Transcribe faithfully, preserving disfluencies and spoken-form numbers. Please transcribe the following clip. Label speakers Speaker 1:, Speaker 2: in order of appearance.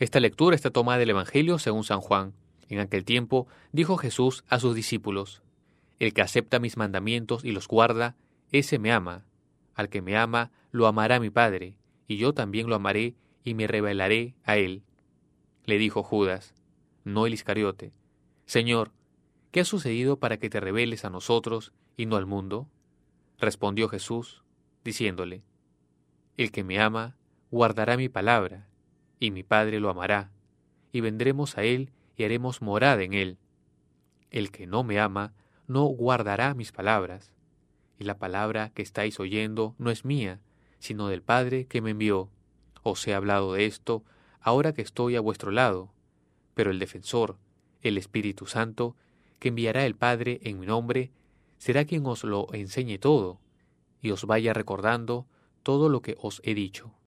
Speaker 1: Esta lectura está tomada del Evangelio según San Juan. En aquel tiempo dijo Jesús a sus discípulos: El que acepta mis mandamientos y los guarda, ese me ama. Al que me ama, lo amará mi Padre, y yo también lo amaré y me revelaré a él. Le dijo Judas, no el Iscariote: Señor, ¿qué ha sucedido para que te reveles a nosotros y no al mundo? Respondió Jesús, diciéndole: El que me ama, guardará mi palabra, y mi Padre lo amará, y vendremos a él y haremos morada en él. El que no me ama, no guardará mis palabras, y la palabra que estáis oyendo no es mía, sino del Padre que me envió. Os he hablado de esto ahora que estoy a vuestro lado, pero el defensor, el Espíritu Santo, que enviará el Padre en mi nombre, será quien os lo enseñe todo, y os vaya recordando todo lo que os he dicho.